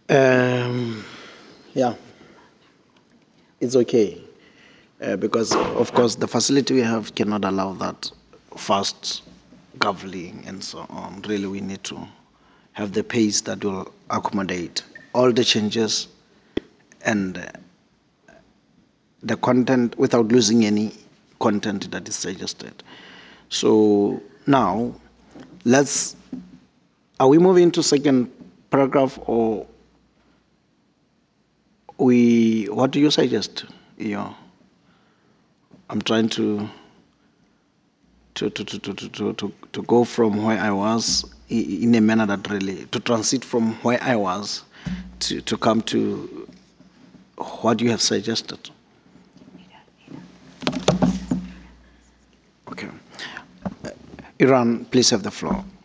Um, yeah, it's okay because, of course, the facility we have cannot allow that fast governing and so on. Really, we need to have the pace that will accommodate all the changes and the content without losing any content that is suggested. So now, let's. Are we moving to second paragraph or we? What do you suggest? Yeah, I'm trying to go from where I was in a manner that really to transit from where I was to come to what you have suggested. Okay, Iran, please have the floor.